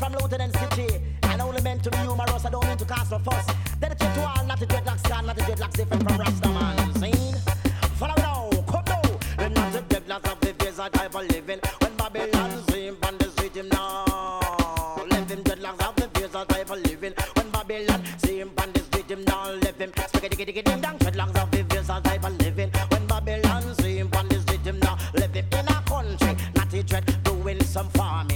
from Lieutenant City. And only meant to be humorous, I don't mean to cast a fuss. Dedicate to all, not the dreadlocks can, not the dreadlocks different from Rastaman. Seen? Follow now, come now. Them not the dreadlocks of the days I type of living. When Babylon seem on the street him now. Let them dreadlocks of the days I type of living. When Babylon seem on the street him now. Let them spaghetti ding dong dreadlocks of the days I type of living. When Babylon seem on the street him now. Let them in a country, not the dread doing some farm.